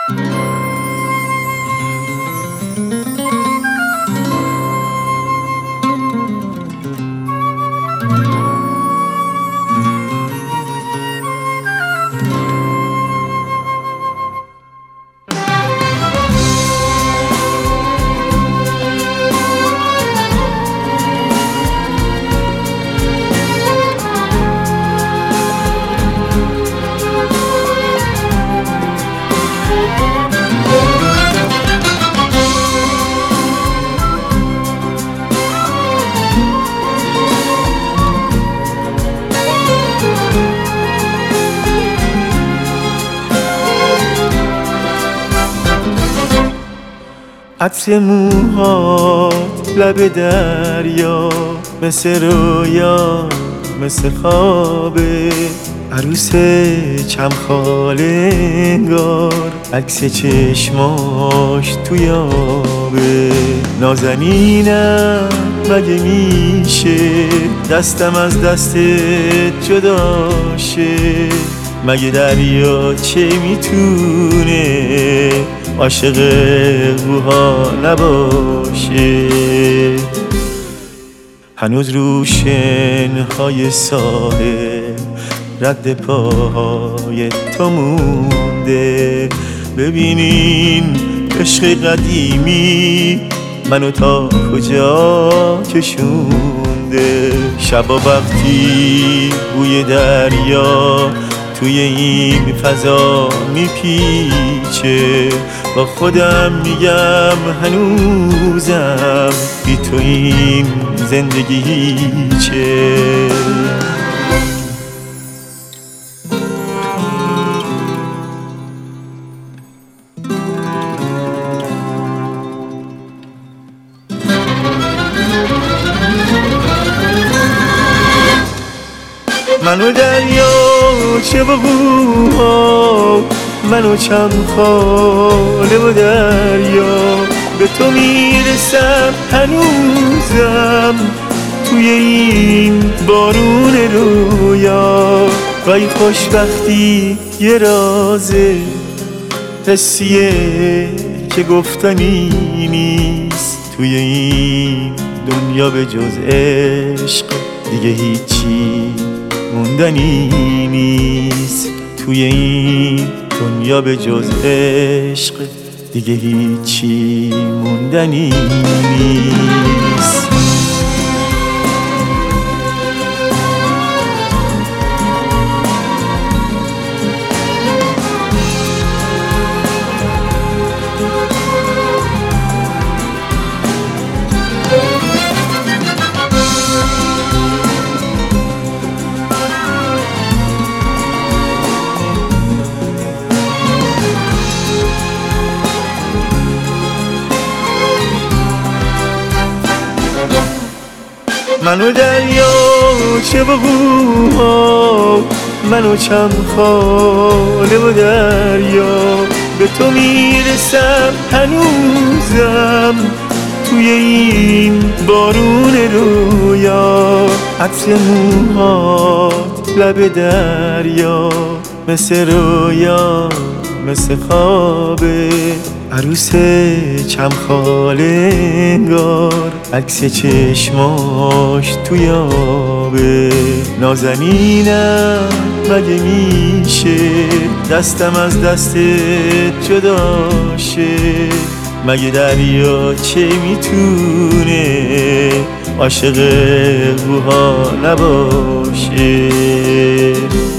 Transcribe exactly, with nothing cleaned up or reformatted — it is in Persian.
عطر موهات لب دریا، مثل رویا مثل خوابه، عروس چمخاله انگار، عکس چشماش تو یابه. نازنینم مگه میشه دستم از دستت جدا شه؟ مگه دریا چه میتونه عاشق روها نباشه؟ هنوز رو شنهای ساحل رد پاهای تو مونده. ببینین عشق قدیمی منو تا کجا کشونده. شبا وقتی بوی دریا توی این فضا میپیچه، با خودم میگم هنوزم بی تو این زندگی هیچه. منو دریا چه بگوها، منو چمخاله و دریا، به تو میرسم هنوزم توی این بارون رویا. وای خوشبختی یه رازه حسیه که گفتنی نیست، توی این دنیا به جز عشق دیگه هیچی موندنی نیست. توی این دنیا به جز عشق دیگه هیچی موندنی نیست. منو دریا چه بگوها، منو چمخاله و دریا، به تو میرسم هنوزم توی این بارون رویا. عطر موهات لب دریا، مثل رویا مثل خوابه، عروس چمخاله انگار، عکس چشماش تو یابه. نازنینم مگه میشه دستم از دستت جدا شه؟ مگه دریا چه میتونه عاشق روها نباشه؟